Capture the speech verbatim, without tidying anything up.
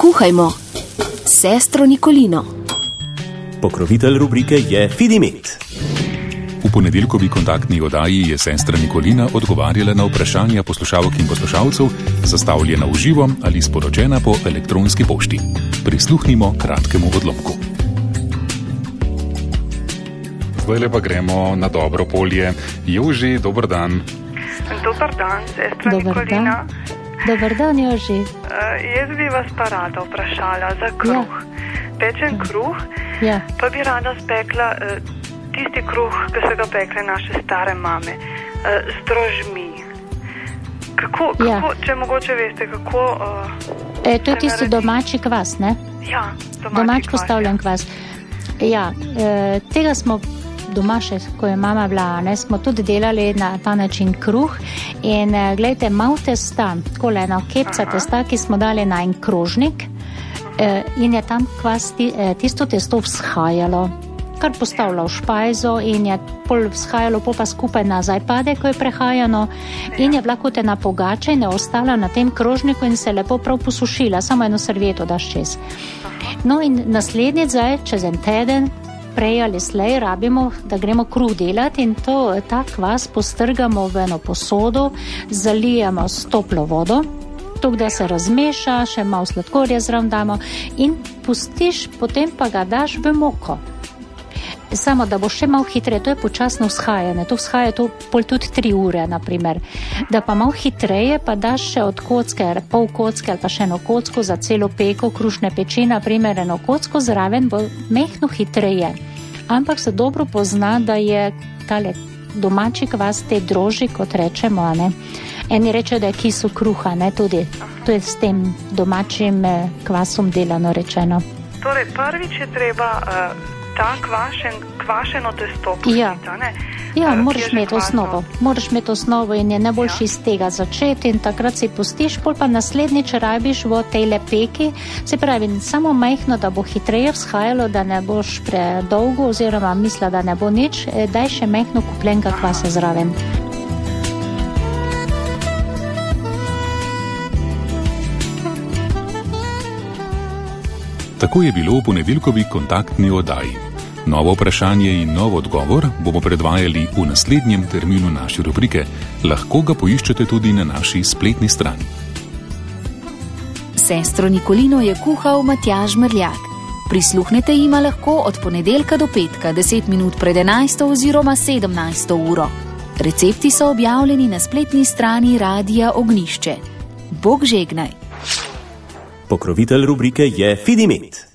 Kuhajmo s sestro Nikolino. Pokrovitelj rubrike je Fidimet. V ponedeljkovi kontaktni oddaji je sestra Nikolina odgovarjala na vprašanja poslušalk in poslušalcev, zastavljena v živo ali sporočena po elektronski pošti. Prisluhnimo kratkemu odlomku. Zdaj pa gremo na dobro polje. Joži, dober dan. Dober dan, sestra Dobar Nikolina. Dan. Dobar dan, Joži. Uh, jaz bi vas pa rada vprašala za kruh. Ja. Pečen kruh, Ja. pa bi rada spekla uh, tisti kruh, ki so ga pekle naše stare mame, uh, z drožmi. Kako, kako Ja. če mogoče veste, kako... Uh, E, to je se tisti naredi? domači kvas, ne? Ja, domači, Domač kvas, postavljen ja. kvas. Ja, e, tega smo doma še, ko je mama bila, ne, smo tudi delali na ta način kruh in e, gledajte, malo testa, takole eno kepca Aha. testa, ki smo dali na en krožnik e, in je tam kvas, ti, e, tisto testo vzhajalo, kar postavlja v špajzo in je pol vzhajalo, pol pa skupaj nazaj pade, ko je prehajano in je bila kot ena pogača in je ostala na tem krožniku in se lepo prav posušila, samo eno servieto daš čez. No in naslednji zdaj, čez en teden, prej ali slej, rabimo, da gremo kruh delati in to, ta kvas postrgamo v eno posodo, zalijemo s toplo vodo, tako da se razmeša, še malo sladkorja zraven damo in pustiš, potem pa ga daš v moko. Samo, da bo še malo hitreje, to je počasno vzhajanje, to vzhaja to pol tudi tri ure, naprimer. Da pa malo hitreje, pa daš še od kocke, pol kocke ali pa še eno kocko za celo peko, krušne peči, naprimer eno kocko zraven, bo mehno hitreje. Ampak se dobro pozna, da je tale domači kvas, te droži, kot rečemo, ne. Eni rečejo, da je kisu kruha, ne, tudi. To je s tem domačim eh, kvasom delano rečeno. Torej, prvič je treba uh, ta kvašen, kvašeno testo pustiti, Ja. ne? Ja, Eh, moraš ki je že imeti kvasno. osnovo, moraš imeti osnovo in je najboljši Ja. iz tega začeti in takrat si pustiš, pol pa naslednjič rabiš v tej lepeki, se pravi, samo majhno, da bo hitreje vzhajalo, da ne boš predolgo oziroma misla, da ne bo nič, eh, daj še majhno kupljenka kvasa zraven. Tako je bilo v ponedeljkovi kontaktni oddaji. Novo vprašanje in nov odgovor bomo predvajali v naslednjem terminu naše rubrike. Lahko ga poiščete tudi na naši spletni strani. Sestro Nikolino je kuhal Matjaž Merljak. Prisluhnete jima lahko od ponedeljka do petka, deset minut pred enajsto oziroma sedemnajsto uro. Recepti so objavljeni na spletni strani Radia Ognjišče. Bog žegnaj. Pokrovitelj rubrike je Fidimet.